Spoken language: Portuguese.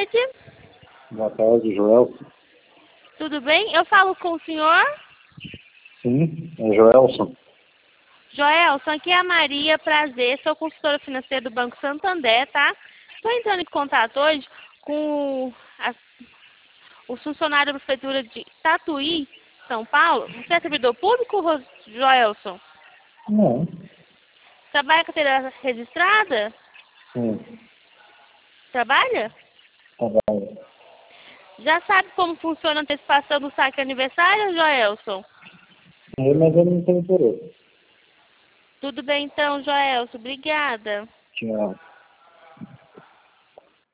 tarde. Boa tarde, Joelson. Tudo bem? Eu falo com o senhor? Sim, é Joelson. Joelson, aqui é a Maria, prazer. Sou consultora financeira do Banco Santander, tá? Estou entrando em contato hoje com o funcionário da Prefeitura de Tatuí, São Paulo. Você é servidor público, Joelson? Não. Trabalha com a carteira registrada? Sim, Trabalha? trabalho. Já sabe como funciona a antecipação do saque aniversário, Joelson? Mas eu não tenho interesse. Tudo bem então, Joelson. Obrigada. Tchau.